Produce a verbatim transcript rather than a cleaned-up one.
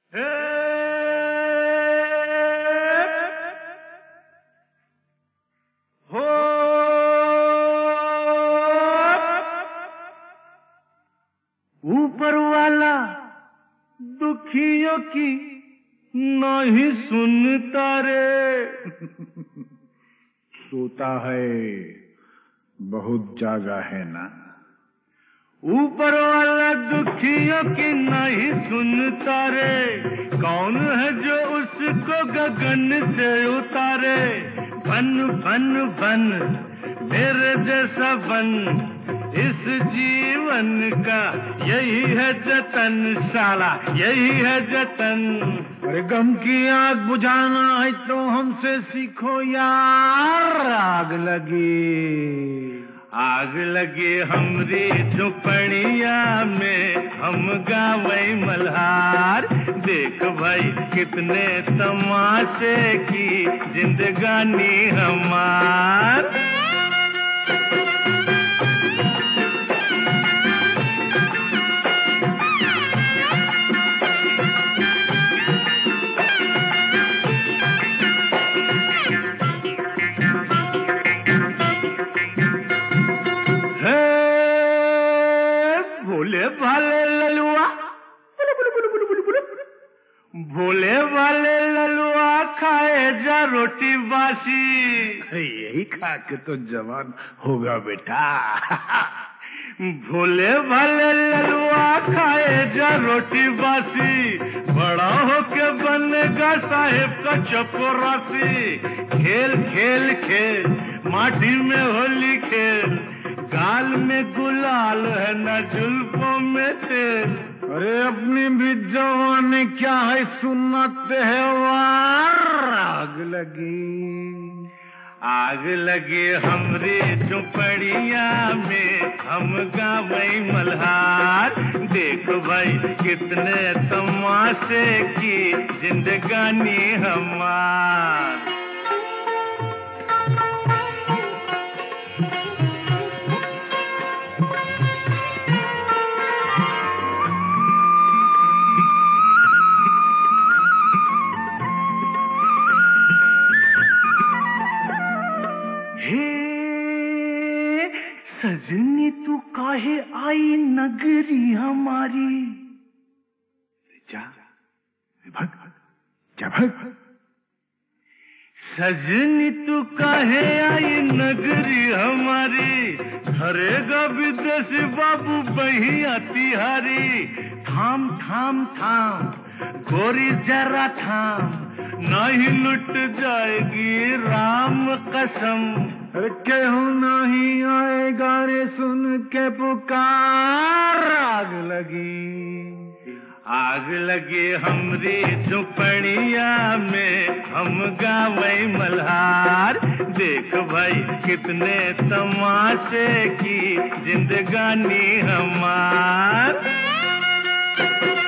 ऊपर वाला दुखियों की नहीं सुनता रे। सोता है, बहुत जागा है ना। ऊपर वाला दुखियों की नहीं सुनता रे। कौन है जो उसको गगन से उतारे। बन बन बन मेरे जैसा बन, इस जीवन का यही है जतन, साला यही है जतन। अरे गम की आग बुझाना है तो हमसे सीखो यार। आग लगी आग लगी हमरी झुपड़िया में, हम गावे मल्हार। देख भाई कितने तमाशे की जिंदगानी हमार। भोले भाले ललुआ, भोले भाले ललुआ खाए जा रोटी बासी। यही खा के तो जवान होगा बेटा। भोले भाले ललुआ खाए जा रोटी बासी, बड़ा होके बनेगा साहेब का चपरासी। खेल खेल खेल माटी में होली खेल, गाल में गुलाल है न जुल्फों में तेल। अरे अपनी भी जवानी क्या है सुन्नत है वार। आग लगी आग लगी हमरी झुपड़िया में, हम गावे मल्हार। देख भाई कितने तमाशे की जिंदगानी हमार। सजनी तू काहे आई नगरी हमारी। जा भग जा भग। सजनी तू काहे आई नगरी हमारी, धरेगा विदेशी बाबू बहिया तिहारी। थाम थाम थाम गोरी जरा थाम, नहीं लुट जाएगी राम कसम। केहू नहीं आएगा रे सुन के पुकार। आग लगी आग लगी हमरी झुपड़िया में, हम गावे मल्हार। देख भाई कितने तमाशे की जिंदगानी हमार।